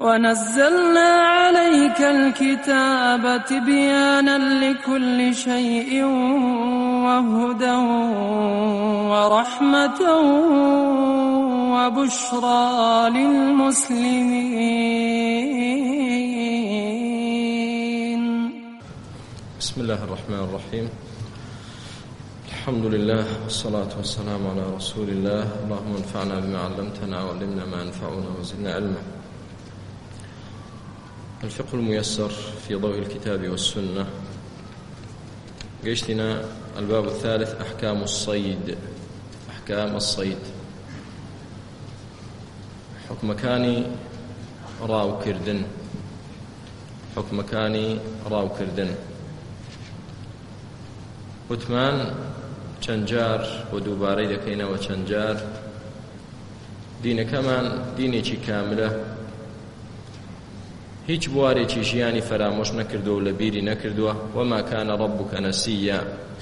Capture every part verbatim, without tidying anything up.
ونزلنا عليك الكتاب تبيانا لكل شيء وهدى ورحمة وبشرى للمسلمين. بسم الله الرحمن الرحيم. الحمد لله والصلاة والسلام على رسول الله. اللهم انفعنا بما علمتنا وعلمنا ما ينفعنا وزدنا علما. الفقه الميسر في ضوء الكتاب والسنة. قيشتنا الباب الثالث، أحكام الصيد. أحكام الصيد حكم كاني راو كردن. حكم كاني راو كردن وتمان چەندجار بۆ دووبارەی دەکەینەوە چەندجار. دینەکەمان دینێکی کاملە، هیچ بوارێکی ژیانی فرامۆش نەکردووە و لە بیری نەکردووە. وما كان ربك نسيا.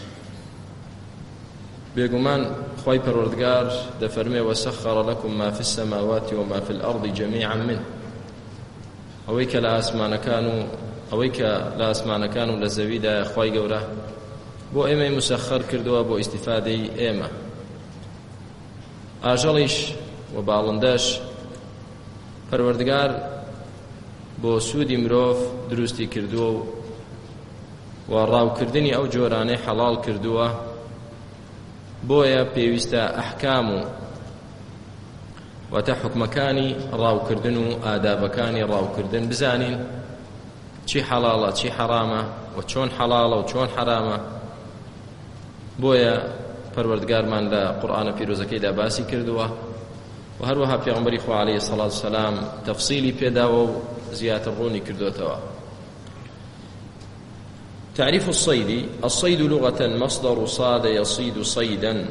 بێگومان خوای پەروەردگار دەفەرمێ وسخر لكم ما في السماوات وما في الأرض جميعا منه. ئەوەی کە لە ئاسمانەکان و ئەوەی کە لە ئاسمانەکان و لە زەویدا خوای گەورە بۆ ئێمەی مسەخەر کردووە بۆ ئیستیفادەی ئێمە. ئاژەڵیش و باڵندەش پەروەردگار بۆ سوودی مرۆڤ دروستی کردووە و ڕاوکردنی ئەو جۆرانەی حەڵاڵ کردووە. بۆیە پێویستە ئەحکام و واتە حکمەکانی ڕاوکردن و ئادابەکانی ڕاوکردن بزانین، چی حەڵاڵە چی حەرامە و چۆن حەڵاڵە و چۆن حەرامە. بۆیە پەروەردگارمان لە قورئانە پیرۆزەکەیدا باسی کردووە و هەروەها پێغەمبەری خوا عەلەیهی سەڵات وسەلام تەفسیلی پێداوە و زیاتر ڕوونی کردوتەوە. تعريف الصيد. الصيد لغة مصدر صاد يصيد صيدا.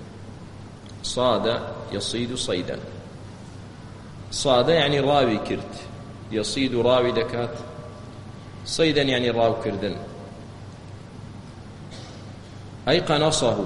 صاد يصيد صيدا. صاد يعني راوي كرت، يصيد راوي دكات، صيدا يعني راو كردن. أي قنصه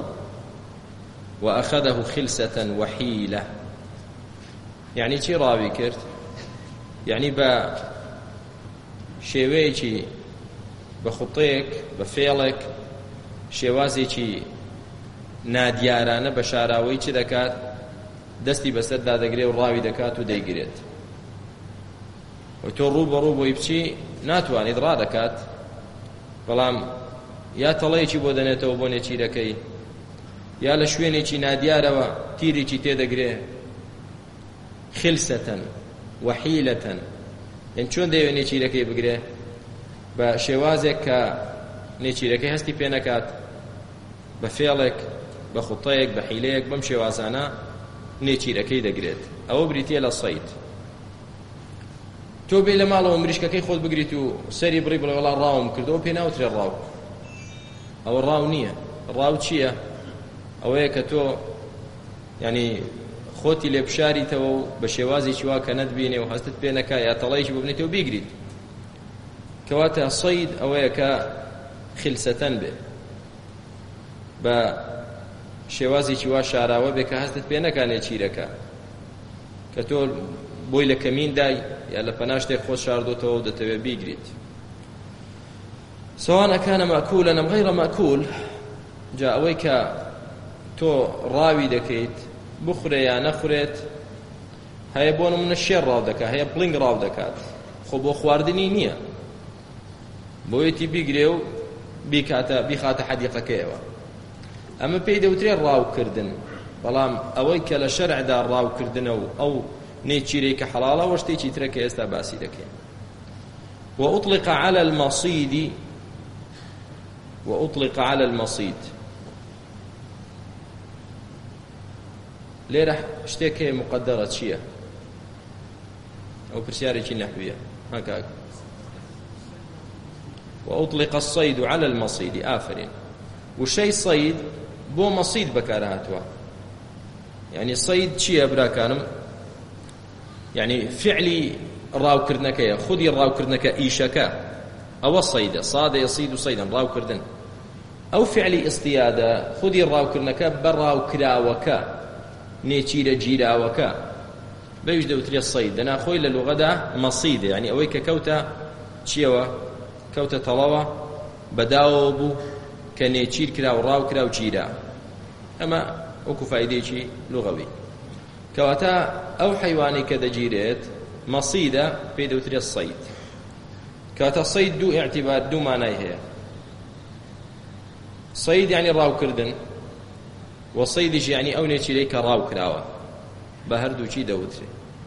وأخذه خلسة وحيلة. يعني چی راوی کرد؟ يعني با شێوەیەکی بە خوتەیەک بە فێڵێک شێوازێکی نادیارانە بە شاراوەی چ دەکات؟ دەستی بەسەردا دەگرێت و ڕاوی دەکات و دەیگرێت. و تۆ ڕوو بە ڕوو بۆی بچی ناتوانیت ڕادەکات، بەڵام یا تەڵەیەکی بۆ دەنێتەوە بۆ نێچیرەکەی، یا لە شوێنێکی نادیارەوە تیرێکی تێدەگرێ. خلسەتەن وحیلەتەن، یان چۆن دەیەوێت نێچیرەکەی بگرێ؟ بە شێوازێک کە نێچیرەکەی هەستی پێ نەکات، بە فێڵێک بە خوتەیەک بە حیلەیەک، بەم شێوازانە نێچیرەکەی دەگرێت. ئەوە بریتیە لە سەید. تۆ بێ لە ماڵەوە مریشکەکەی خۆت بگریت و سەری بڕی بڵێ وەڵا ڕاوم کردەوە، پێ ناوترێ ڕاو. ئەوە ڕاو نییە. ڕاو چییە؟ ئەوەیە کە تۆ یعنی خۆتی لێ بشاریتەوە و بە شێوازێکی وا کە نەتبینێ و هەستت پێ نەکا، یا تەڵەیەکی بۆ بنێتەوە بیگریت. کەواتە سەید ئەوەیە کە خلسەتەن بێ، بە شێوازێکی وا شاراوە بێ کە هەستت پێ نەکا نێچیرەکە، کە تۆ بۆی لە کەمین دای یا لە پەنا شتێک خۆت شاردۆتەوە و دەتەوێت بیگریت. سواء كان مأكولا أم غير مأكول. جا ئەوەی کە تۆ ڕاوی دەکەیت بخورێ یا نەخورێت، هەیە بۆ نمونە شێر ڕاو دەکات، هەیە پڵنگ ڕاو دەکات، خۆ بۆ خواردنی نییە، بۆیەتی بیگرێ و بیکاتە بیخاتە حەدیقەکەیەوە. ئەمە پێی دەوترێت ڕاوکردن. بەڵام ئەوەی کە لە شەرعدا ڕاوکردنە و ئەو نێچیرەی کە حەڵاڵە وە شتێکی ترە کە ئێستا باسی دەکەین. وأطلق على المصيد. وأطلق على المصيد. لێرە شتێک هەیە مقدرە چییە؟ ئەو پرسیارێکی نەحویە. هەکاک. وأطلق الصيد على المصيد. آفرين. وشەی صيد بۆ مەصید بەکار هاتووە. يعني صيد چییە براکانم؟ يعني فعلی ڕاوکردنەکەیە، خودی ڕاوکردنەکە ئیشەکە، ئەوە صيدە. صاد يصيد صيدا، ڕاوکردن. ئەو فعلی ئیصطیادە خودی ڕاوکردنەکە بە ڕاوکراوەکە، نێچیرە گیراوەکە. بەویش دەوترێت سەید دەناخۆی لە لوغەدا مەسیدە یعنی ئەوەی کە کەوتە چیەوە کەوتە تەڵەوە بەداوە بوو کە نێچیر کرا و ڕاو کرا و گیرا ئەمە وەکو فایدەیەکی لوغەوی کەواتە ئەو حەیوانی کە دەگیرێت مەسیدە پێی دەوترێت سەید کەواتە سەید دوو ئیعتیبار دوو مانای هەیە سەید یعنی ڕاوکردن و سەیدیش یعنی ئەو نێچیرەی کە ڕاو کراوە بە هەردووچی دەوترێت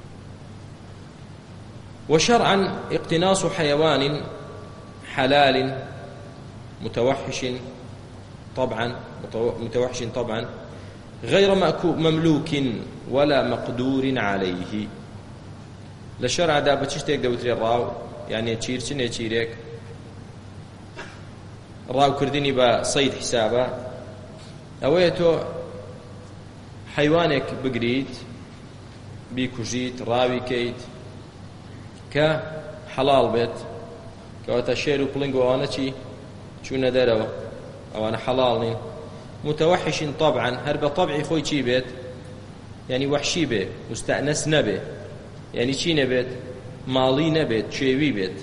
وشرعا اقتناص حيوان حلال متوحش طبعا متوحش طبعا غير مملوك ولا مقدور عليه لشرع دا بچشتێک دەوترێ ڕاو یعنی چیر چ نێچیرێک ڕاوکردنی بە سەید حسابە ئەوەیە تۆ حەیوانێک بگریت بیکوژیت ڕاوی کەیت کە حەڵاڵ بێت کەواتە شێر و پڵنگ و ئەوانە چی چوونە دەرەوە ئەوانە حەڵاڵ نین متوحش طبعا هەر بە طبعی خۆی چی بێت یعنی وحشی بێ مستەئنەس نەبێ یعنی چی نەبێت ماڵی نەبێت چێوی بێت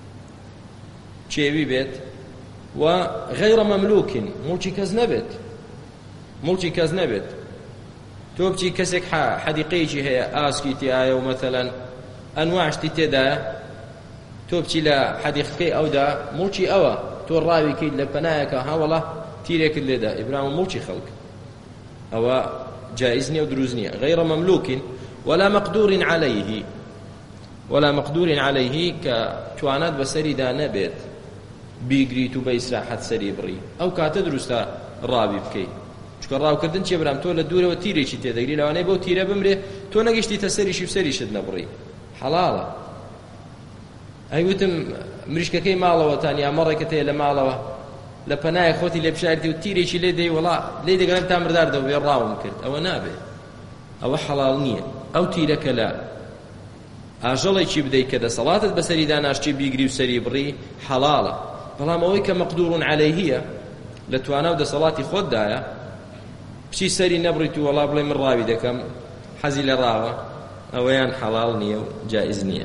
چێوی بێت و غەیڕە مەملووکین موڵکی کەس نەبێت موڵکی کەس نەبێت تۆ بچی کەسێک حەدیقەیەکی هەیە ئاسکی تایە و مەثەلەن ئەنواعشتی تێدایە تۆ بچی لە حەدیقەکەی ئەودا موڵکی ئەوە تۆ ڕاوی کەیت لە پەنایەکە هەوڵە تیرێکت لێدا ئیبرام موڵکی خەڵک ئەوە جائز نییە و دروست نییە غەیڕە مەملووکین ولا مقدور عليه ولا مقدور عليه کە توانات بەسەریدا نەبێت بیگریت و بە ئیسراحەت سەری بڕی ئەو کاتە دروستە ڕاوی بکەیت چکە ڕاوکردن چێ برام تۆ لە دوورەوە تیرێکی تێدەگری لەوانەیە بەو تیرە بمرێ تۆ نەگەشتیتە سەریشی و سەریشت نەبڕی حەڵاڵە ئەیوتم مریشکەکەی ماڵەوەتان یا مەڕێکت هەیە لە ماڵەوە لە پەنایە خۆتی لێ بشارتی و تیرێکی لێ دەی وەڵا لێ دەگەڕێم تا مردار دەبێ ڕاوم کرد ئەوە نابێت ئەوە حەڵاڵ نییە ئەو تیرەکە لە ئاژەڵێکی بدەیت کە دەسەڵاتت بەسەریدا ناشتی بیگری و سەری بڕی حەڵاڵە بەڵام ئەوەی کە مەقدوڕ عەلەیهیە لە توانا و دەسەڵاتی خۆتدایە بچی سەری نەبڕیت و وەڵا بڵێ من ڕاوی دەکەم حەزی لە ڕاوە ئەوەیان حەڵاڵ نییە و جائز نییە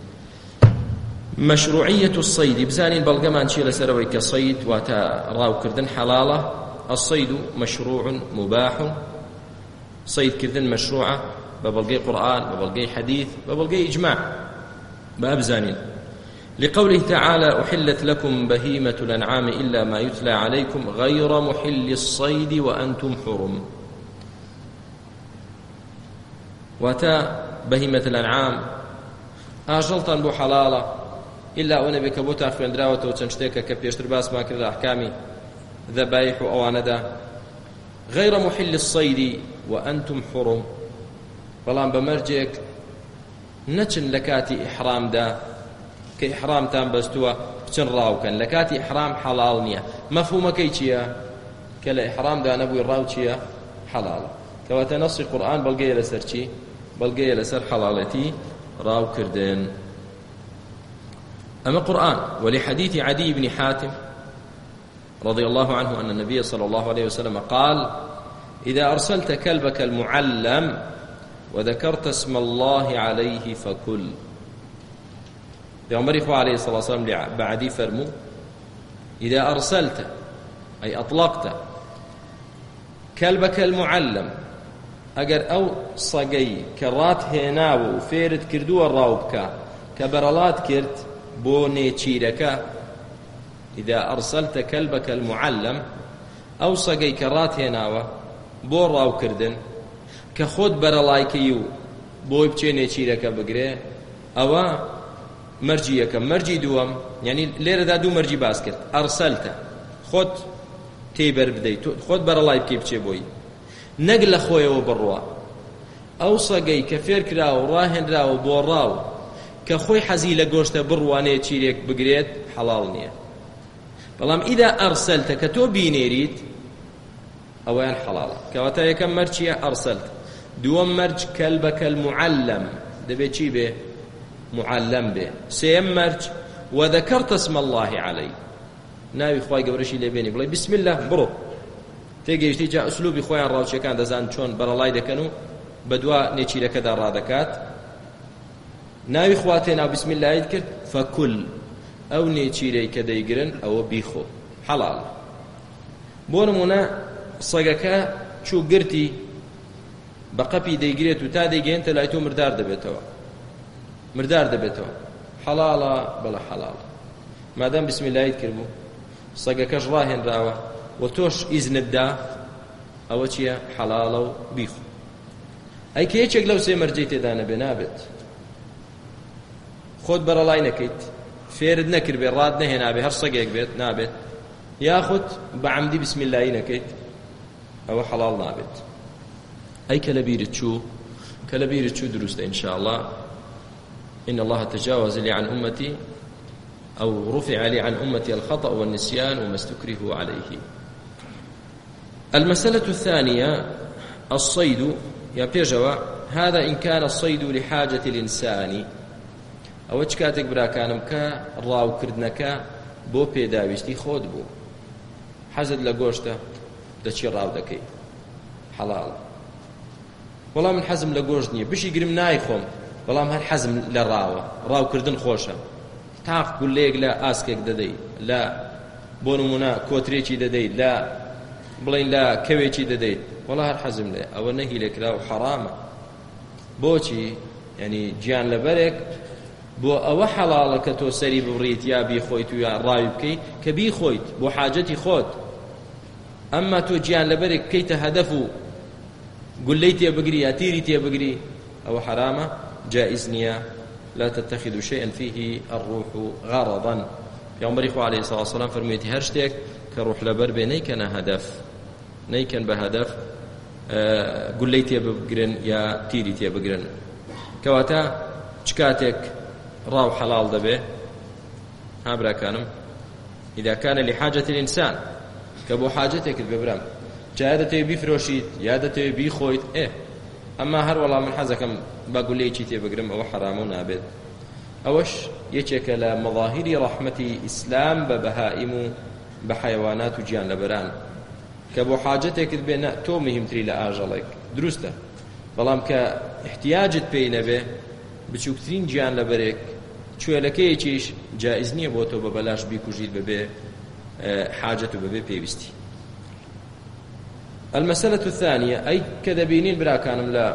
مشروعية الصيد بزانين بلغمان شي لسروي كصيد واتا راو كردن حلالة الصيد مشروع مباح صيد كردن مشروعة ببلغي قرآن ببلغي حديث ببلغي إجماع باب زانين لقوله تعالى أحلت لكم بهيمة الأنعام إلا ما يتلى عليكم غير محل الصيد وأنتم حرم واتا بهيمة الأنعام أجلتن بو حلالة إلا أو نبي كبوتا خوين دراوة وتنشتيك كبيشتر باس ما كرر أحكامي ذبايح وأواندا غير محل الصيد وأنتم حرم بلان بمرجك نچن لكاتي إحرام دا كإحرام تام بستوا بچن راوكن لكاتي إحرام حلال نية مفهوم كيتشيا كلا إحرام دا نبوي راوتشيا حلال كواتا نص القرآن بلقية لسرشي بلقية لسر حلالتي راو كردين أما قرآن ولحديث عدي بن حاتم رضي الله عنه أن النبي صلى الله عليه وسلم قال إذا أرسلت كلبك المعلم وذكرت اسم الله عليه فكل بيغمر إخوة عليه الصلاة والسلام بعدي فرمو إذا أرسلت أي أطلقت كلبك المعلم أجر أو صقي كرات هناو وفيرت كردو الراوبكا كبرلات كرت بوني تشيركا إذا أرسلت كلبك المعلم أو صقي كرات هناو بو راو كردن كخود برلايكيو بو بچيني تشيركا بقري أو مرجيك مرجي دوام يعني ليرة دا دو مرجي باسكت أرسلت خود تيبر بديت خود برلاي بكي بچي بوي نقل خويا وبروا أو صقي كفير كراو راهن راو بو راو كخوي حزي لقوشت برواني تشيريك بقريت حلال نية بلام إذا أرسلت كتو بينيريت أوين حلال كواتا يكم مرجية أرسلت دوام مرج كلبك المعلم دبي چي به معلم به سيم مرج وذكرت اسم الله عليه ناوي خواي قبرشي لبيني بلاي بسم الله برو تيجي جا أسلوبي خويا راوشي كان دزان چون برلاي دكنو بدوا نيچي لكذا رادكات ناوی خواتێنا بسم اللهیت کرد فەکول ئەو نێچیرەی کە دەیگرن ئەوە بیخۆ حەڵاڵ. بۆ نمونە سەگەکە چوو گرتی بە قەپی دەیگرێت و تا دەیگەێنتە لای تۆ مردار دەبێتەوە مردار دەبێتەوە حەڵاڵە بەڵە حەڵاڵە مادام بسم اللهیت کرد بوو سەگەکەش ڕاهێنراوە و تۆش ئیزنت دا ئەوە چییە حەڵاڵە و بیخۆ. ئەی کە یەکێک لەو سێ مەرجەی تێدا نەبێ نابێت خۆت بەرەڵای نەکەیت فێرت نەکرد بێ ڕاد نەهێنابێ هەر سەگێک بێت نابێت یاخود بە عەمدی بسم اللهی نەکەیت ئەوە حەڵاڵ نابێت. ئەی کە لە بیرت چوو کە لە بیرت چوو دروستە ئینشاء الله إن الله تجاوز لي عن أمتي أو رفع لي عن أمتي الخطأ والنسيان وما استكرهوا عليه. المسألة الثانية الصيد يا بيجوا هذا إن كان الصيد لحاجة الإنسان أو كاتك برا كانم كا راو كردنكا بو بيداويشتي خود بو حزد لقوشته دشي راو دكي حلال والله من حزم لقوش نية بشي قرم نايخوم والله من حزم لراوة راو كردن خوشة تاق قول ليك لا آسكك ددي لا بونمونا كوتريشي ددي لا بڵین لا کەوێکی دەدەیت وەڵا هەر حەزم لێ ئەوە نەهی لێکرا و حەرامە. بۆچی یعنی گیان لەبەرێک بۆ ئەوە حەڵاڵە کە تۆ سەری بڕیت یا بیخۆیت و یا ڕاوی بکەیت کە بیخۆیت بۆ حاجەتی خۆت. ئەمما تۆ گیان لەبەرێک بکەیتە هەدەف و گولەی تێبگری یا تیری تێبگری ئەوە حەرامە جائز نییە. لا تتخذوا شيئا فيه الروح غرضا. پێغەمبەری خوا عەلەیهی سەڵاتو وەسەلام فەرموویەتی هەر شتێک کە ڕوح لەبەر بێ نەیکەنە هەدەف نەیکەن بە هەدەف گولەی تێبگرن یا تیری تێبگرن. کەواتە چ کاتێک ڕاو حەڵاڵ دەبێ ها براکانم إذا كان لحاجة الإنسان کە بۆ حاجەتێکت بێ برام جا دەتەوێت بیفرۆشیت یا دەتەوێت بیخۆیت ئێ ئەمما هەر وەڵام من حەزەکەم بە گولەیەکی تێبگرم ئەوە حەرامە و نابێت. ئەوەش یەکێکە لە مەظاهری ڕەحمەتی ئیسلام بە بەهائیم و بە حەیوانات و گیان لەبەران کە بۆ حاجەتێکت بێ تۆ مهمتری لە ئاژەڵێک دروستە بەڵام کە احتیاجت پێی نەبێ بچووکترین گیان لەبەرێک کوێلەکەیەکیش جائز نییە بۆ تۆ بە بەلاش بیکوژیت بەبێ حاجەت و بەبێ پێویستی. المسألة الثانية أي كذبينين براكانم لا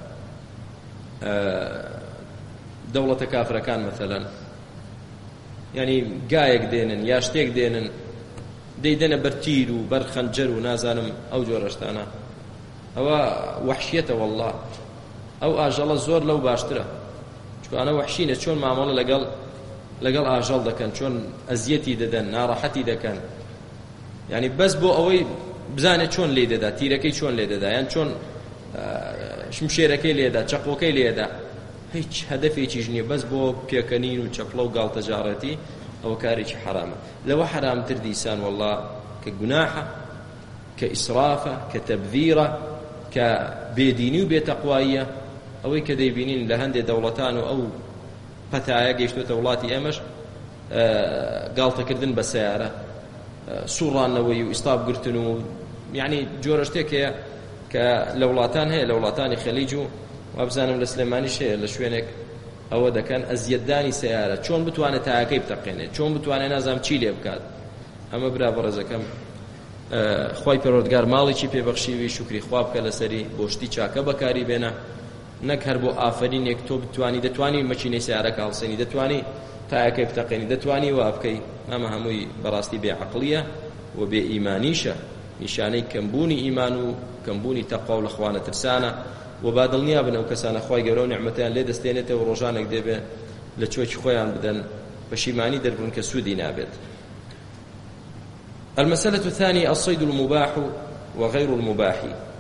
دولة كافرة كان مثلا يعني قايق دينن يا شتيك دينن ديدنا برتيل وبر خنجر ونازانم أو جورشتانا أو وحشيته والله أو آجال الزور لو باشتره شو أنا وحشينة شون معاملة لقال لقال آجال ده كان شون أزيتي ددن ناراحتي ده كان يعني بس بو أوي بزانێت چۆن لێ دەدا تیرەکەی چۆن لێ دەدا یان چۆن شمشێرەکەی لێدا چەقۆکەی لێدا هیچ هەدەفێکیش نییە بەس بۆ پێکەنین و چەپڵە و گاڵتەجارەتی ئەوە کارێکی حرامە. لەوە حرامتر دیسان والله کە گوناحە کە ئیسرافە کە تەبذیرە کە بێدینی و بێتەقواییە ئەوەی کە دەیبینین لە هەندێک دەوڵەتان و ئەو پەتایە گەیشتوتە وڵاتی ئێمەش گاڵتەکردن بە سەیارە سوڕانەوەی و ئیستابگرتن و یعنی جۆرە شتێکەیە کە لە وڵاتان هەیە لە وڵاتانی خەلیج و وابزانم لە سلێمانیش هەیە لە شوێنێک ئەوە دەکەن ئەزیەتدانی سەیارە چۆن بتوانێت تایەکەی بتەقێنێت چۆن بتوانێت نازام چی لێ بکات. ئەمە برا بەڕێزەکەم خۆی پەروەردگار ماڵێکی پێبەخشیوی شکری خوا بکە لەسەری بۆشتی چاکە بەکاری بێنە نەک هەر بۆ ئافرینێک تۆ بتوانی دەتوانی مەچینەی سیارەکە هەڵسێنی دەتوانی تایەکەی بتەقێنی دەتوانی وا بکەی ئەمە هەمووی بەڕاستی بێعەقڵیە و بێ ئیمانیشە نیشانەی کەمبوونی ئیمان و کەمبوونی تەقوا و لە خوا نەترسانە و با دڵنیا بن ئەو کەسانە خوای گەورە و نعمەتیان لێ دەستێنێتەوە و ڕۆژانێک دەبێ لە چۆکی خۆیان بدەن پەشیمانی دەربن کە سوودی نابێت. المسألة الثانية الصيد المباح وغير المباح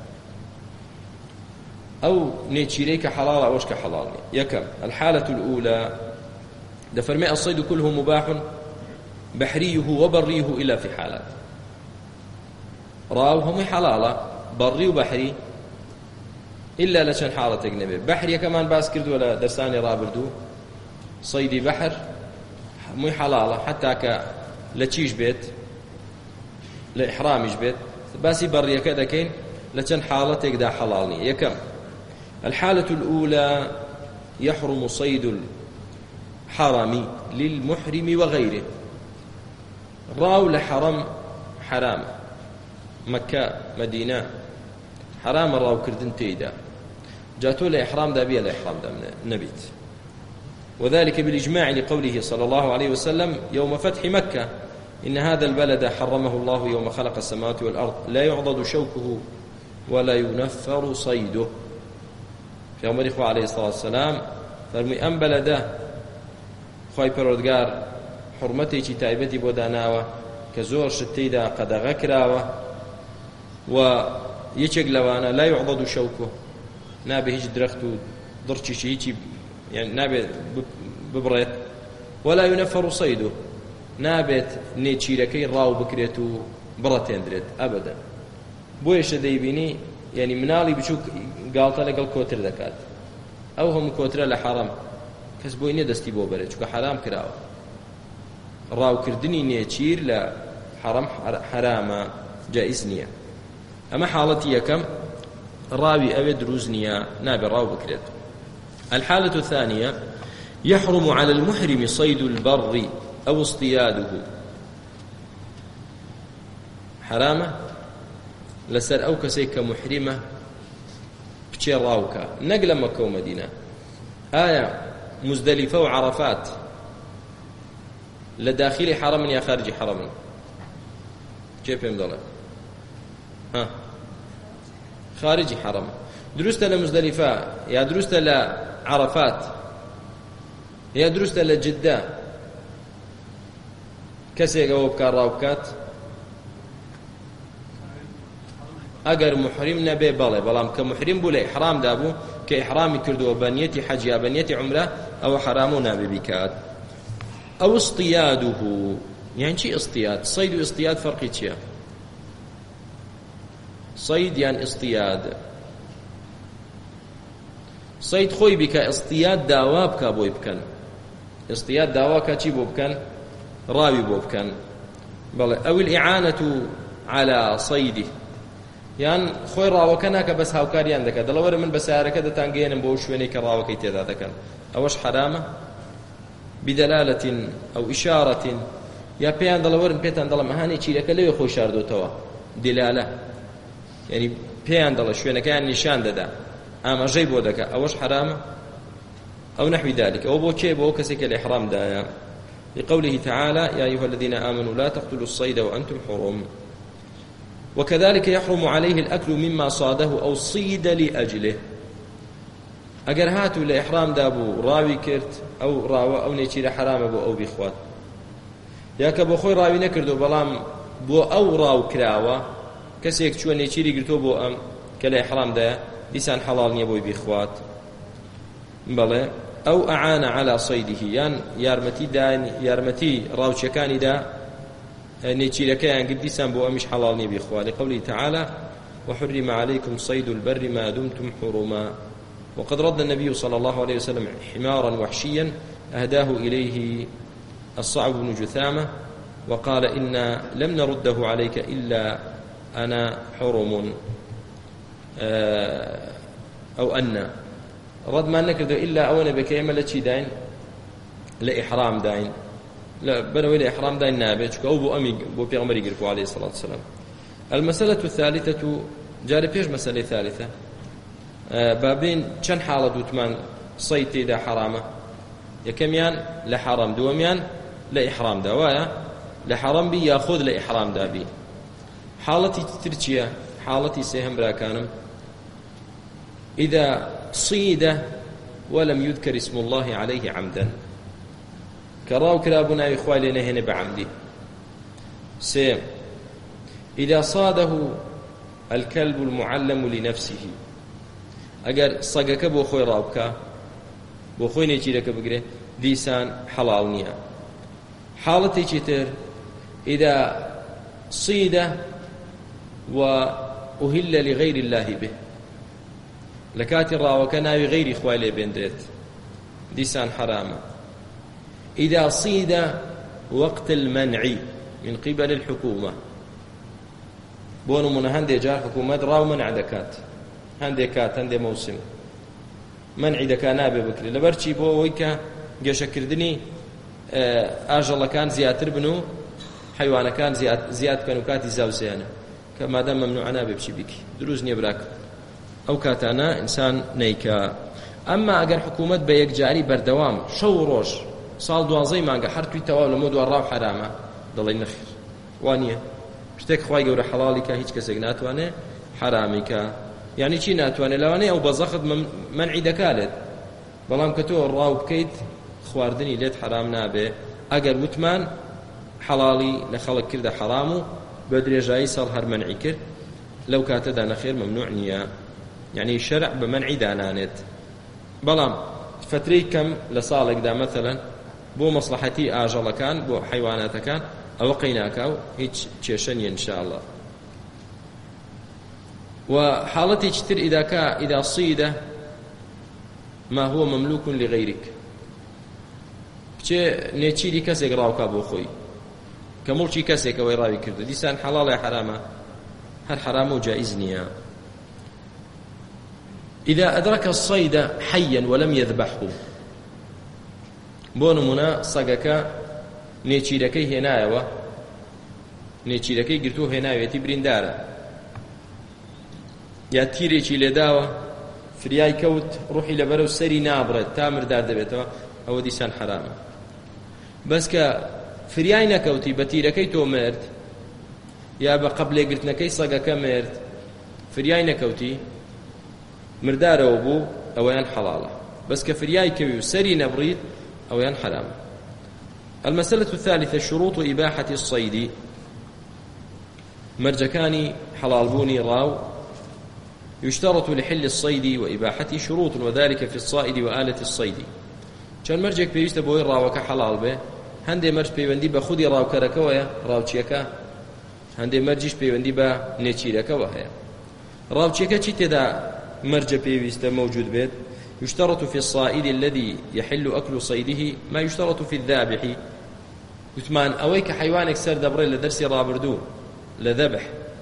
أو نيتشيريك حلال أو وشك حلال. يكم الحالة الأولى دفرمي الصيد كله مباح بحريه وبريه إلا في حالات راوهم حلالة بري وبحري إلا لشان حالة أجنبي. بحري كمان باس كردو ولا درساني رابردو صيدي بحر مو حلالة حتى ك لتشيش بيت لإحرامش بيت باسي بري كذا كين لشان حالة تقدر حلالني. يكم الحالة الأولى يحرم صيد حرمي للمحرم وغيره راو لحرم حرام مكة مدينة حرام راو كردن تيدا جاتوا لإحرام دابية لإحرام دا نبيت وذلك بالإجماع لقوله صلى الله عليه وسلم يوم فتح مكة إن هذا البلد حرمه الله يوم خلق السماوات والأرض لا يعضد شوكه ولا ينفر صيده في عمر إخوة عليه الصلاة والسلام فرمي أم بلده خواهي پروردگار حرمتي چي تايبتي بوداناوه كزور شتيدا قد غكراوه ويچك لوانا لا يعضد شوكه نابه هيج درختو ضرچي شي يعني نابه ببريت ولا ينفر صيده نابت نيچيركي راو بكريتو برتين دريت ابدا بويش ديبيني يعني منالي بچوك قالتا لقل كوتر دكات او هم كوتر لحرام کەس بۆی نەدەستی بۆ بەرێت چونکە حرام کراوە ڕاوکردنی نێچیر لە حرام حرامە جائز نییە ئەمە حاڵەتی یەکەم ڕاوی ئەوێ دروست نییە نابێ ڕاو بکرێت الحالة الثانية يحرم على المحرم صيد البر أو اصطياده حرامة لسر أو كسيك محرمة بچێ ڕاوکە نەک لە مەکە و مەدینە ئایا مزدلفة وعرفات لداخل حرم يا خارج حرم كيف يمدله ها خارج حرم درست لمزدلفة يا درست لعرفات يا درست لجدة كسي قوب كاراوكات اگر محرم نبي بالي بلام كمحرم بولا احرام دابو كإحرام كردو بنيتي حج يا بنيتي عمره أو حرامنا ببكات أو اصطياده يعني شيء اصطياد صيد واصطياد فرقي شيء صيد يعني اصطياد صيد خوي بك اصطياد داواب كابو يبكن اصطياد داوا كاتشي بوبكن راوي بوبكن بل أو الإعانة على صيده یان خۆی ڕاوەکە ناکە بەس هاوکاریان دەکات دەڵێ من بەسیارەکە دەتانگەێنم بۆ شوێنەی کە ڕاوەکەی تێدا دەکەن ئەوەش حرامە بدلالة أو إشارة یا پێیان دەڵێ وەرن پێتان دەڵێم ئەهانەی چیرەکە لەوێ خۆی شاردوتەوە دلالە یعنی پێیان دەڵێ شوێنەکەیان نیشان دەدا ئاماژەی بۆ دەکات ئەوەش حرامە أو نحو ذلك أو بۆ کێ بۆ کەسێک کە لە ئیحرامدایە لقوله تعالى يا أيها الذين آمنوا لا تقتلوا الصيد وأنتم حرم وكذلك يحرم عليه الأكل مما صاده أو صيد لأجله أجر هاتوا لإحرام دابو راوي كرت أو راوى أو نيشير حرام بو أو بإخوات يا كبو خوي راوي نكردو بلام بو أو راو كراوة كسيك شو نيشيري قرتو بو أم كلا إحرام دا لسان حلال نيبوي بإخوات بلى أو أعان على صيده يان يارمتي دان يارمتي راو شكاني دا نيشيركيان قديسان بو أمش حلال نبي إخواني قوله تعالى وحرم عليكم صيد البر ما دمتم حرما وقد رد النبي صلى الله عليه وسلم حمارا وحشيا أهداه إليه الصعب بن جثامة وقال إنا لم نرده عليك إلا أنا حرم أو أن رد ما نكرده إلا أولا بكيما لتشي داين لإحرام داين لا بنوي لإحرام داين نابج أو بو أمي بو بيغمري قرفوا عليه الصلاة والسلام المسألة الثالثة جاري بيش مسألة ثالثة بابين چەند حاڵە دوتمان صيد تێدا حرامە یەکەمیان لە حرام دووەمیان لە ئیحرامدا وایە لە حرام بی یاخود لە ئیحرامدا بی حاڵەتی تر چییە حاڵەتی سێهەم براکانم إذا صيد ولم يذكر اسم الله عليه عمدا كراو كرابنا إخوة لنا هنا بعمدي سيم إذا صاده الكلب المعلم لنفسه ئەگەر سەگەکە بۆ خۆی ڕاوبکە بۆ خۆی نێچیرەکە بگرێ دیسان حەڵاڵ نییە حاڵەتێکی تر ئیدا صیدە وأهل لغير الله به لە کاتی ڕاوەکە ناوی غەیری خوای لێ بێندرێت دیسان حرامە ئیدا صیدە وقت المنع من قبل الحكومة بۆ نمونە هەندێک جار حکوومەت ڕاو منع دەکات هەندێک کات هەندێک مەوسم منعی دەکا نابێ بکرێت لەبەرچی بۆ ئەوەی کە گەشەکردنی ئاژەڵەکان زیاتر بن و حیوانەکان زیاد بکەن و کاتی زاوزیانە کە مادام مەمنوع نابێ بچی بیکی دروست نییە براک ئەو کاتانە ئینسان نەیکا. ئەمما ئەگەر حکوومەت بە یەکجاری بەردەوام شەو ڕۆژ ساڵ دوازەی مانگە هەر توی تەواو لەمە دووە ڕاو حرامە دەڵێ نەخیر وانە شتێک خوای گەورە حەڵاڵی کە هیچ کەسێک ناتوانێت حرامی کە یعنی چی ناتوانێت لەوانەیە ئەو بەزەخت منعی دەکالێت بەڵام کە تۆ ڕاو بکەیت خواردنی لێت حرام نابێ ئەگەر وتمان حەڵاڵی لە خەڵک کردە حرام و بە درێژایی ساڵ هەر منعی کرد لەو کاتەدا نەخێر مەمنوع نییە یعنی شەرع بە منعی دانانێت. بەڵام فترەی کەم لە ساڵێکدا مەثەلەن بۆ مەسلحەتی ئاژەڵەکان بۆ حیواناتەکان ئەوە قەیناکا و هیچ کێشە نیە ئینشاءالله. وحالتي تر إذا كا إذا صيد ما هو مملوك لغيرك بچه نيچيري كسيك راوكا بو خوي كملشي كسيك وي راوي كردو ديسان حلال يا حراما هل حرام وجائز نيا. إذا أدرك الصيد حيا ولم يذبحه بون منا صقكا نيچيركي هنايا نيچيركي قرتو هنايا تبرندارا یا تیرێکی لێداوە فریای کەوت ڕوحی لەبەرەو سەری نابڕێت تا مردار دەبێتەوە ئەوە دیسان حرامە. بەس کە فریای نەکەوتی بە تیرەکەی تۆ مرد یا بە قەبلێگرتنەکەی سەگەکە مرد فریای نەکەوتی مردارەوە بوو ئەوەیان حەڵاڵە. بەس کە فریای کەوی و سەری نەبڕیت ئەوەیان حرامە. المسألة الثالثة شروط إباحة الصيد مرجكاني حلال بوني راو يشترط لحل الصيد وإباحته شروط وذلك في الصائد وآلة الصيد. كان مرجك بيست بوي راوك حلال به هندي مرج بيوندي بخودي راو كركويا راو تشيكا هندي مرجش بيوندي با نيتشيركا وهي راو تشيكا تشي تدا مرج بيست موجود بيت. يشترط في الصائد الذي يحل أكل صيده ما يشترط في الذابح وثمان أويك حيوانك سر دبري لدرسي رابردو لذبح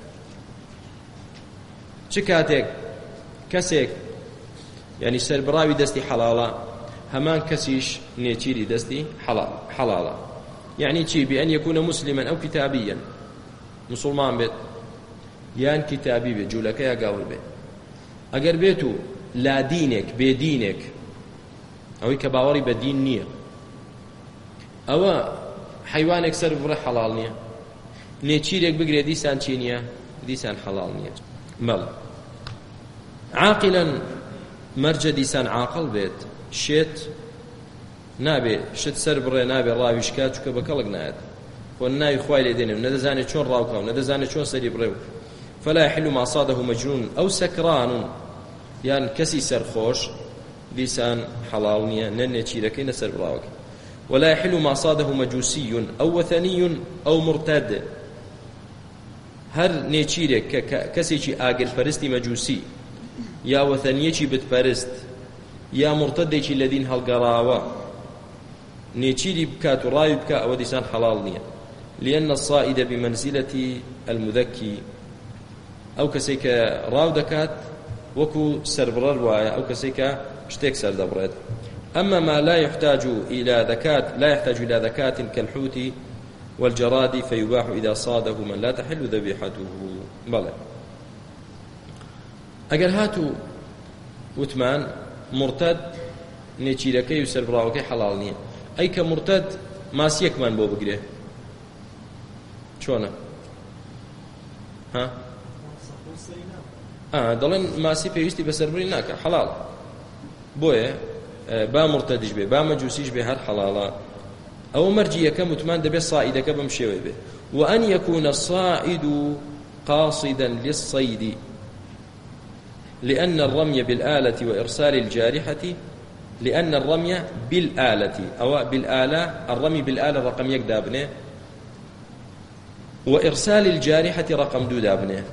چکاتێک کەسێک یعنی سەربڕاوی دەستی حەڵاڵە هەمان کەسیش نێچیری دەستی حەڵاڵە. یعنی چی؟ بأن يكون مسلما أو كتابيا مسلمان بێت یان کتابی بێت جوولەکەی گاور بێت. ئەگەر بێت و لا دینێک بێ دینێک ئەوەی کە باوەڕی بە دین نییە ئەوە حیوانێک سەر بڕە حەڵاڵ نییە نێچیرێک بگرێت دیسان چی نییە دیسان حەڵاڵ نییە. مەڵە عاقلا مرجە دیسان عاقل بێت شێت نابێ شت سەر بڕێ نابێ ڕاویشکات چکە بە کەڵک نایەت خۆ ناوی خوای لێ دێنێ و نەدەزانێت چۆن ڕاوکە و نەدەزانێت چۆن سەری بڕێ و فلا يحل ما صاده مجنون أو سكران یان کەسی سەرخۆش دیسان حەڵاڵ نییە نە نێچیرەکەی نە سەربڕاوەکەی. ولا يحل ما صاده مجوسي أو وثني أو مرتد هەر نێچیرێک کە کەسێکی ئاگرپەرستی مەجووسی یا وەثەنیەکی بتپەرست یا مرتدێکی لە دین هەڵگەڕاوە نێچیری بکات و ڕاوی بکە ئەوە دیسان حەڵاڵ نییە. لأن الصائد بمنزلة المذكي ئەو کەسێک کە ڕاو دەکات وەکو سەربڕەر وایە ئەو کەسێک کە شتێک سەردەبڕێت. أما ما لا يحتاج إلى ذكاة لا يحتاج إلى ذكاة كالحوت والجراد فيباح إذا صاده من لا تحل ذبيحته. بلى أجل هاتو وثمان مرتد نيتشيركي يسر براوكي حلال نية أي كمرتد ماسيك من بو بقريه شونه ها آه دلن ماسي بيستي بسربري ناكا حلال بويه با مرتدش به با مجوسيش به هر حلالا أو مرجية كمتمان دبي صائدة كبمشيوي به. وأن يكون الصائد قاصدا للصيد لأن الرمي بالآلة وإرسال الجارحة لأن الرمي بالآلة أو بالآلة الرمي بالآلة رقم يك دابنه وإرسال الجارحة رقم دو دابنه.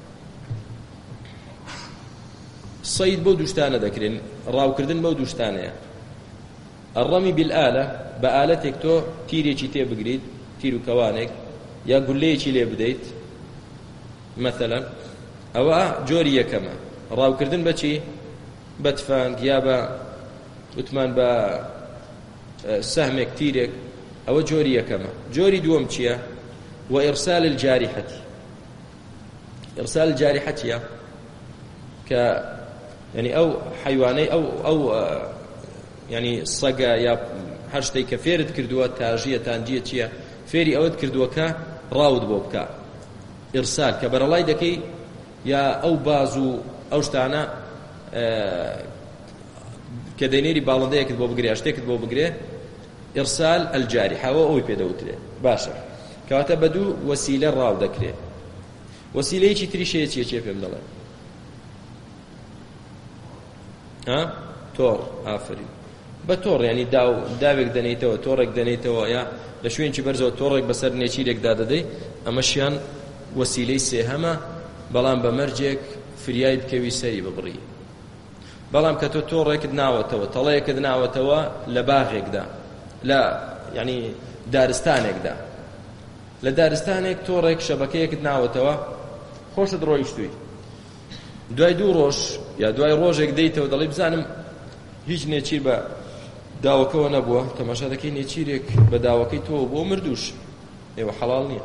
الصيد بو دوشتانه ذكرين راو كردن بو دوشتانه. الرمي بالآلة بآلتك تو تيريكي تي بقريد تيرو كوانك يا قليكي لي بديت مثلا أو جوري كما راو كردن بچي بتفانك يا با وثمان با سهمێک تیرێک ئەوە جۆری یەکەمە. جۆری دووەم چییە؟ وإرسال الجارحة. إرسال الجارحة چییە؟ کە يعني أو حيواني أو أو يعني سەگە یا هەر شتێک کە فێرت کردووە تاژیە تانجیە چییە فێری ئەوەت کردووە کە ڕاوت بۆ بکە. ئیرسال کە بەرەڵای دەکەی یا ئەو باز و ئەو شتانە کە دەینێری باڵندەیەکت بۆ بگرێ شتێکت بۆ بگرێ ئیرسال الجارحە ئەوە ئەوی پێدەوترێ. باشە کەواتە بە دوو وەسیلە ڕاو دەکرێ. وەسیلەیەکی تریشەیە چیە چێ پێم دەڵێ؟ ها تۆڕ. ئافرین. بە تۆڕ ینی داو داوێک دەنێتەوە تۆڕێک دەنێتەوە یا لە شوێنی بەرزەوە تۆڕێک بەسەر نێچیرێکدا دەدەی ئەمەشیان وەسیلەی سێهەمە بەڵام بە مەرجێک فریای بکەوی سەری ببڕی. بەڵام کە تۆ تۆڕێکت ناوەتەوە تەڵەیەکت ناوەتەوە لە باغێکدا لە ینی دارستانێکدا لە دارستانێک تۆڕێک شەبەکەیەکت ناوەتەوە خۆشت ڕۆیشتووی دوای دوو ڕۆژ یا دوای ڕۆژێک دەیتەوە دەڵی بزانم هیچ نێچیر بە داوەکەوە نەبووە تەماشا دەکەی نێچیرێک بە داوەکەی تۆ بۆ مردووش ئێوە حەڵاڵ نییە.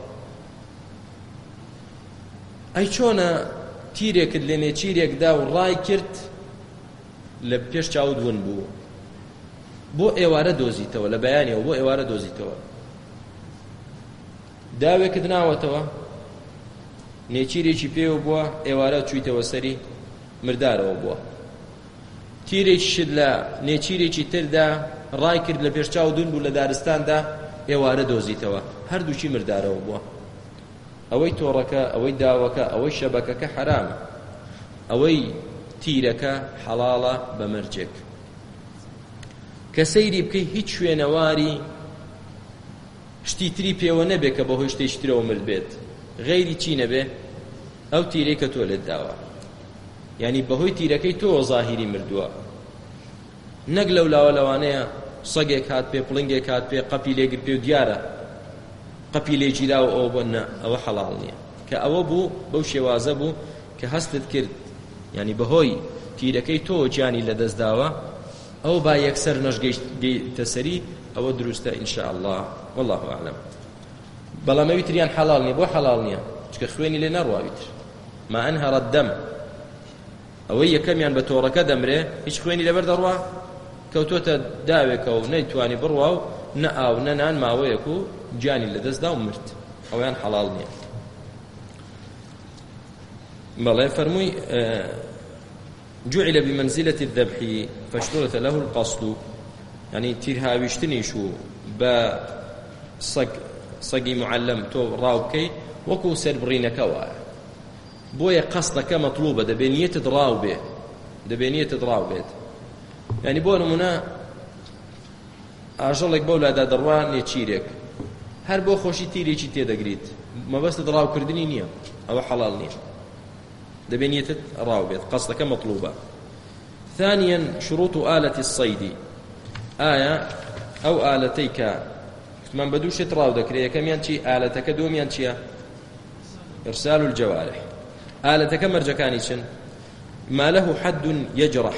ئەی چۆنە تیرێکت لە نێچیرێکدا و ڕای کرد لە پێش چاوت ون بوو بۆ ئێوارە دۆزیتەوە لە بەیانیەوە بۆ ئێوارە دۆزیتەوە داوێکت ناوەتەوە نێچیرێکی پێوە بووە ئێوارە چوویتەوە سەری مردارەوە بووە. تیرێکیشت لە نێچیرێکی تردا ڕای کرد لە پێش چاو دون بوو لە دارستاندا ئێوارە دۆزیتەوە هەردووچی مردارەوە بووە. ئەوەی تۆڕەکە ئەوەی داوەکە ئەوەی شەبەکەکە حرامە ئەوەی تیرەکە حەڵاڵە بە مەرجێک. کە سەیری بکەی هیچ شوێنەواری شتی تری پێوە نەبێ کە بەهۆی شتێکی ترەوە مرد بێت غەیری چی نەبێ ئەو تیرەی کە تۆ لێت داوە ینی بەهۆی تیرەکەی تۆ زاهیری مردووە نەک لەو لاوە لەوانەیە سەگێک هات پێ پڵنگێک هات پێ قەپی لێگر پێ و دیارە قەپی لێ گیراوە ئەوە بۆ نە ئەوە حەڵاڵ نییە. کە ئەوە بوو بەو شێوازە بوو کە هەستت کرد ینی بەهۆی تیرەکەی تۆ گیانی لەدەست داوە ئەو با یەکسەر نەشگەیتە سەری ئەوە دروستە ئینشاء الله والله أعلم. بەڵام ئەوی تریان حەڵاڵ نییە. بۆ حەڵاڵ نییە؟ چکە خوێنی لێ نەڕواویتر ما ئەنهەڕ الدەم ئەوەی یەکەمیان بە تۆڕەکە دەمرێ هیچ خوێنی لەبەر دەڕوا کەوتۆتە داوێکە و نەیتوانی بڕوا و نە ئاو نە نان ماوەیەک و گیانی لەدەستدا و مرد ئەویان حەڵاڵ نییە. بەڵێ فەرمووی جعل بمنزلة الذبح فاشترط له القصد يعني تیر هاویشتنیش و بە سەگ سەگی معلم تۆ ڕاوبکەی وەکو سەربڕینەکە وایە بۆیە قەستەکە مەطلوبە دەبێ نیەتت ڕاو بێ دەبێ نیەتت ڕاو بێت. ینی بۆ نمونە ئاژەڵێک بەو لادا دەڕوا نێچیرێک هەر بۆ خۆشی تیرێکی تێدەگریت مەبەستت ڕاوکردنی نییە ئەوە حەڵاڵ نییە دەبێ نیەتت ڕاو بێت قەستەکە مەطلوبە. ثانيا شروط آلة الصيد ئایا ئەو ئالەتەی کە من بە دوو شت ڕاو دەکرێت یەکەمیان چی ئالەتەکە دووەمیان چییە؟ إرسال الجوارح. ئالەتەکە مەرجەکانی چن؟ ما له حد يجرح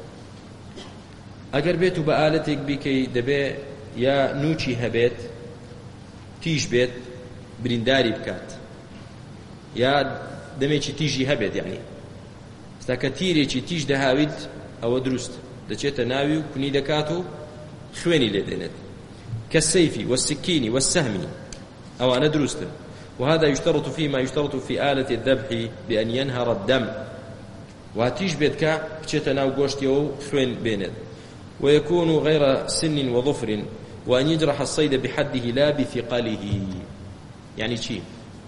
ئەگەر بێت و بە ئالەتێک بیکەی دەبێ یا نوچی هەبێت تیژ بێت برینداری بکات یا دەمێکی تیژی هەبێت یعنی ستا کە تیرێکی تیژ دەهاویت ئەوە دروست دەچێتە ناوی و کونی دەکات و خوێنی لێ دێنێت كالسيف والسكين والسهم أو دروست. وهذا يشترط فيما يشترط في آلة الذبح بأن ينهر الدم وهاتيش بيتكا بشيتنا وقوشتي وخوين بينت ويكون غير سن وظفر وأن يجرح الصيد بحده لا بثقله. يعني شي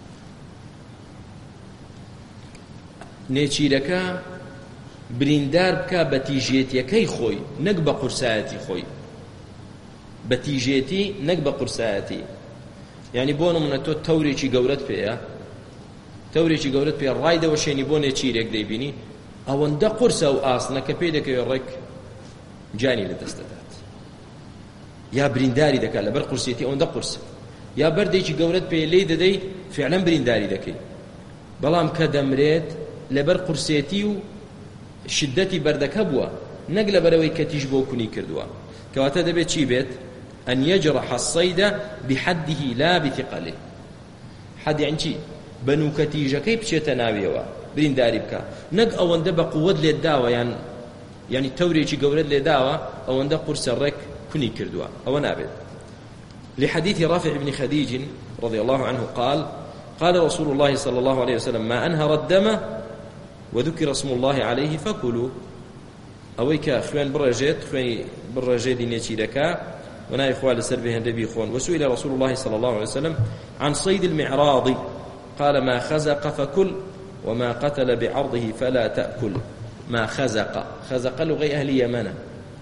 نێچیرەکە بریندار بکە بە تیژێتیەکەی خۆی نەک بە قورسایەتی خۆی بە تیژێتی نەک بە قورسایەتی. یعنی بۆ نمونە تۆ تەورێکی گەورەت پێیە تەورێکی گەورەت پێ ڕایدەوە شێنی بۆ نێچیرێک دەیبینی ئەوەندە قورسە و ئاسنە کە پێی دەکەوێت ڕێک جانی لەدەست دەدات یا برینداری دەکات لەبەر قورسێتی ئەوەندە قورسە یا بەردێکی گەورەت پێ لێی دەدەی فعلەن برینداری دەکەی بەڵام کە دەمرێت لەبەر قورسێتی و شدەتی بەردەکە بووە نەک لەبەرەوەی کە تیژ بۆ کونی کردووە. کەواتە دەبێت چی بێت؟ أن يجرح الصيد بحده لا بثقله. حد يعني شي بنو كتيجة كيف بشيت ناويوا برين داري بكا نق أو أن دب قوة للدعوة يعني يعني توري شي قولة للدعوة أو أن دب قرص الرك كني كردوا أو نابد. لحديث رافع بن خديج رضي الله عنه قال قال رسول الله صلى الله عليه وسلم ما أنهر الدم وذكر اسم الله عليه فكلوا. أويك خوان برجت خوان برجت دينيتي لك وناي إخوان لسر بهن دبي خون. وسئل رسول الله صلى الله عليه وسلم عن صيد المعراض قال ما خزق فكل وما قتل بعرضه فلا تأكل. ما خزق خزق لغي أهل يمن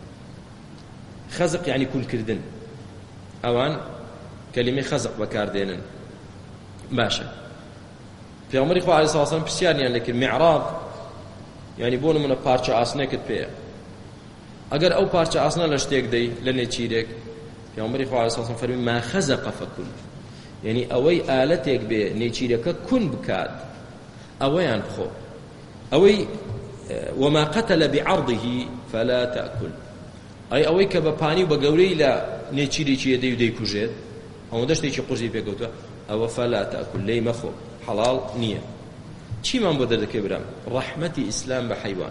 خزق يعني كل كردن أوان كلمة خزق بكاردين باشا في عمر إخوة عليه الصلاة والسلام بسيارني يعني لكن معراض يعني بون من بارچە ئاسنێکت پێیە ئەگەر ئەو پارچە ئاسنە لە شتێک دەی لە نێچیرێک پێغەمبەری خوا عەلەیهی سەڵام فەرمی ما خەزەق فەکول یعنی ئەوەی ئالەتێک بێ نێچیرەکە کون بکات ئەوەیان بخۆ ئەوەی وما قتل بعرضه فلا تأكل ئەی ئەوەی کە بە پانی و بە گەورەی لە نێچیرێکی دەی و دەیکوژێت ئەوەندە شتێکی قورسی پێکەوتووە ئەوە فلا تأكل لێی مەخۆ حەڵاڵ نییە. چیمان بۆ دەردەکەی برام ڕەحمەتی ئیسلام بە حەیوان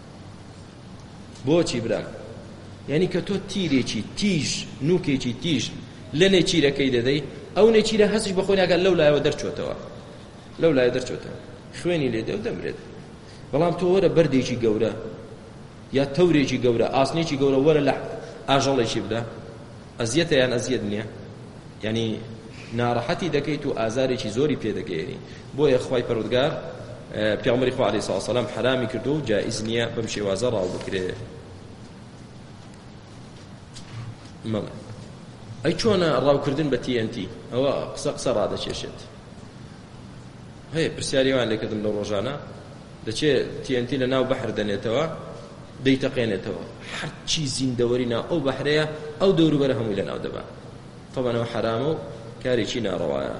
بۆچی برام یعنی کە تۆ تیرێکی تیژ نوکێکی تیژ لە نێچیرەکەی دەدەی ئەو نێچیرە هەستش بە خۆی ناکات لەو لایەوە دەرچۆتەوە لەو لایە دەرچۆتەوە خوێنی لێ دێ و دەمرێت. بەڵام تۆ وەرە بەردێکی گەورە یا تەورێکی گەورە ئاسنێکی گەورە وەرە لە ئاژەڵێکی بدە ئەزیەتە یان ئەزیەت نییە یعنی ناڕەحەتی دەکەیت و ئازارێکی زۆری پێ دەگەێنی. بۆیە خوای پەروەردگار پێغەمبەری خوا عەلەیهی سەڵام حرامی کردو و جائز نییە بەم شێوازە ڕاو بکرێت. مەڵێ ئەی چۆنە ڕاوکردن بە تی ئەن تی ئەوە قسە قسە ڕادەکێشێت هەیە پرسیاریوان لێکردم لە ڕۆژانە دەچێت تی ئەن تی لە ناو بەحر دەنێتەوە دەیتەقێنێتەوە هەرچی زیندەوەری ناو ئەو بەحرەیە ئەو دەوروبەرە هەمووی لە ناو دەبا طبعا ئەوە حرامە و كاريشي ناروایە.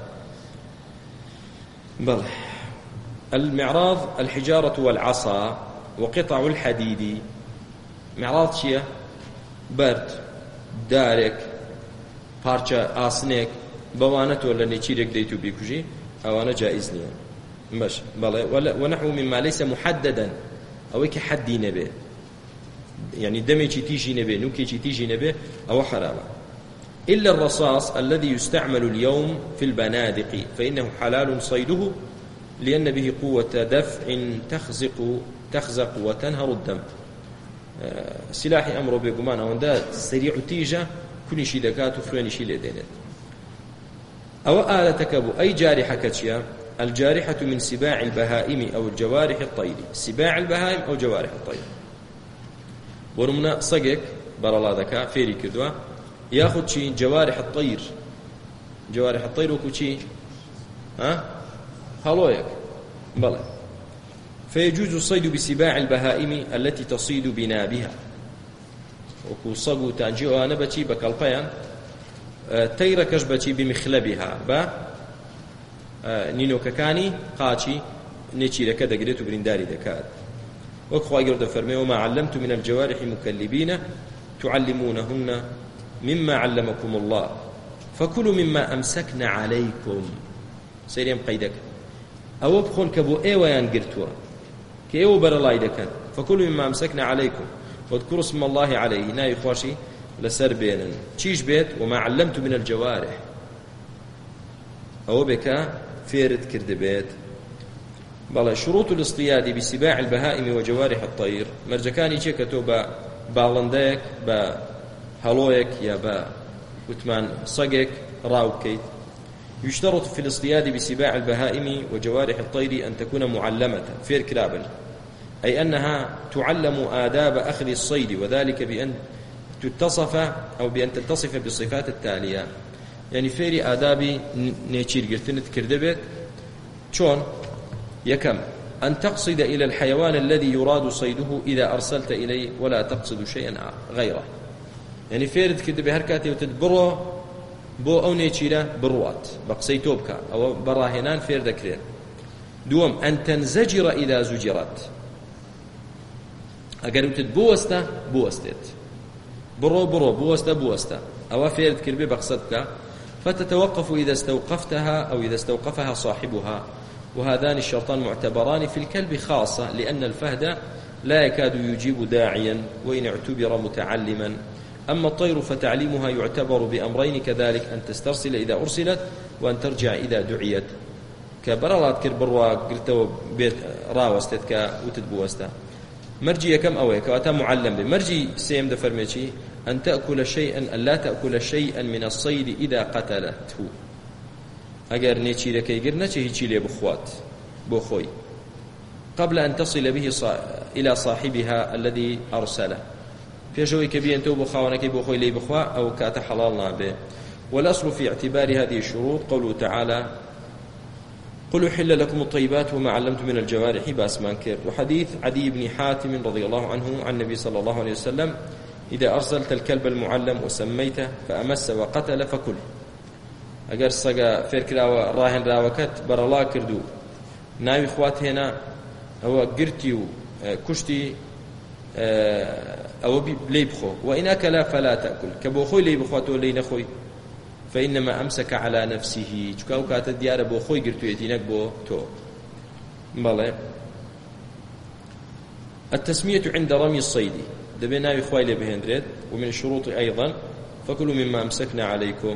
بل المعراض الحجارة والعصا وقطع الحديد. معراض شيء برد دارك پارچە ئاسنێک بەوانەت ولا نێچیرێک دەیت و بیکوژی ئەوانە جائز نییە. باش بەڵێ ونحو مما ليس محددا ئەوەی کە حەدی نەبێ يعني دەمێکی تیژی نەبێ نوکێکی تیژی نەبێ ئەوە حرامە. إلا الرصاص الذي يستعمل اليوم في البنادق فإنه حلال صيده لأن به قوة دفع تخزق تخزق وتنهر الدم. سلاحي أمره بيقمان واندا سريع تيجة كل شيء دكات وفلان شيء لدينت. أو آلتك أبو أي جارحة كتشيا الجارحة من سباع البهائم أو الجوارح الطير. سباع البهائم أو جوارح الطير ورمنا صقك بر الله ذكاء فيري كدوا ياخذ شيء جوارح الطير جوارح الطير وكو شيء ها هلويك بلى فيجوز الصيد بسباع البهائم التي تصيد بنابها وكو صقو تانجيو أنا بتي بكالبيان تير كشبتي بمخلبها با نينو ككاني قاتي نيتشي لك دقريت برنداري دكات وكو أجرد فرمي وما علمت من الجوارح مكلبين تعلمونهن مما علمكم الله فكلوا مما أمسكنا عليكم. سيريم قيدك أو بخون كبو إيوة ينقرتوا كإيوة برلاي دكان فكلوا مما أمسكنا عليكم واذكروا اسم الله عليه ناي خواشي لسر بينا تشيش بيت وما علمت من الجوارح أو بك فيرد كرد بيت. بلا شروط الاصطياد بسباع البهائم وجوارح الطير مرجكاني تشيكتو با باڵندەیەک بە هەڵۆیەک یا بە وتمان سەگێک ڕاوکەیت. يشترط في الاصطياد بسباع البهائم وجوارح الطير أن تكون معلمة فير كرابل أي أنها تعلم آداب أخذ الصيد وذلك بأن تتصف أو بأن تتصف بالصفات التالية. يعني فيري آدابي نيتشير قرتنت كردبت شون يكم أن تقصد إلى الحيوان الذي يراد صيده إذا أرسلت إليه ولا تقصد شيئا غيره. يعني فيرد كده بهركاتي وتدبره بو أو نيتشيرا بروات بقصي توبكا أو براهنان فيرد كرين. دوم أن تنزجر إذا زجرت أقرب تدبوسته بوستت برو برو بوسته بوسته أو فيرد كربي بقصدك فتتوقف إذا استوقفتها أو إذا استوقفها صاحبها، وهذان الشرطان معتبران في الكلب خاصة، لأن الفهد لا يكاد يجيب داعيا وإن اعتبر متعلما. أما الطير فتعليمها يعتبر بأمرين كذلك، أن تسترسل إذا أرسلت وأن ترجع إذا دعيت. كبرلات كربروا قلتوا بيت راوستك وتدبوستا. مرجي كم أويك وأتا معلم به. مرجي سيم دفرميشي أن تأكل شيئا أن لا تأكل شيئا من الصيد إذا قتلته. أجر نيتشي لكي قرنتش هيتشي لي بخوات بخوي قبل أن تصل به صا... إلى صاحبها الذي أرسله. في شوي كبير أنتو بخوانا كي بخوي لي بخوا أو كات حلالنا به. والأصل في اعتبار هذه الشروط قوله تعالى قل أحل لكم الطيبات وما علمتم من الجوارح باس ما انكرت. وحديث عدي بن حاتم رضي الله عنه عن النبي صلى الله عليه وسلم إذا أرسلت الكلب المعلم وسميته فأمس وقتل فكل. أجر صجا فيركلا راهن راوكت برلا كردو ناوي خوات هنا هو قرتيو كشتي أو ليبخو وإن أكل فلا تأكل كبوخوي ليبخواتو لينخوي فإنما أمسك على نفسه تكاو كات الديار بوخوي قرتو يتينك بو تو ماله. التسمية عند رمي الصيد دبنا يخوي لبهندريد. ومن الشروط أيضا فكلوا مما أمسكنا عليكم.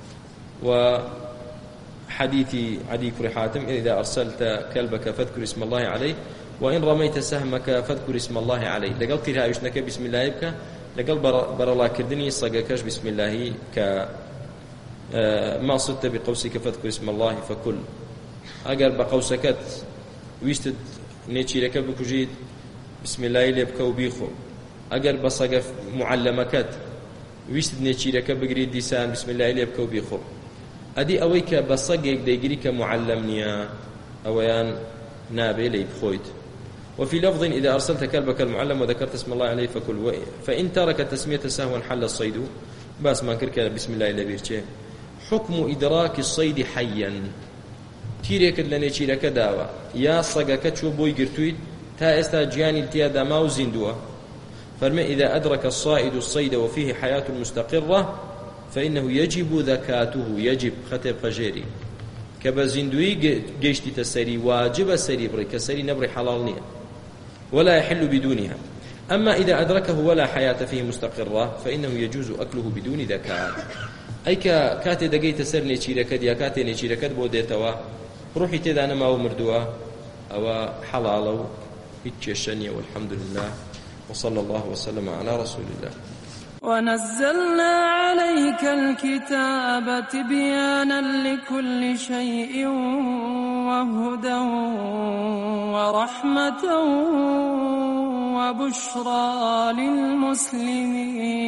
وحديث عدي كر حاتم إذا أرسلت كلبك فاذكر اسم الله عليه وإن رميت سهمك فاذكر اسم الله عليه. لقل قرها يشنك بسم الله يبكى لقل بر الله كردني صقكش بسم الله ك ما صدت بقوسك فاذكر اسم الله فكل. أجر بقوسكت ويستد نيتشي لك بكجيد بسم الله يبكى وبيخو. أجر بصقف معلمكت ويستد نيتشي لك بقريد ديسان بسم الله يبكى وبيخو. أدي أويك بصقك ديجريك معلمنيا أويان نابي لي بخويت. وفي لفظ إذا أرسلت كلبك المعلم وذكرت اسم الله عليه فكل. فإن ترك التسمية سهوا حل الصيد باس ما كرك بسم الله لبيرتشي. حكم إدراك الصيد حيا تيريك لني تشيرك داوا يا صقك شو بوي قرتويد تا استا جياني التيادا ماو زندوا. فرمي إذا أدرك الصائد الصيد وفيه حياة مستقرة فإنه يجب ذكاته. يجب خطب خجيري كبزندوي جيشتي تسري واجب سري بري كسري نبري حلالنية ولا يحل بدونها. أما إذا أدركه ولا حياة فيه مستقرة فإنه يجوز أكله بدون ذكاء. أي كاتي دقيت سرني تشيركد يا كاتي نشيركد بوديتوا روحي تذا أنا ما هو مردوا أو حلالو يتششني. والحمد لله وصلى الله وسلم على رسول الله. ونزلنا عليك الكتاب تبيانا لكل شيء وهدى ورحمة وبشرى للمسلمين.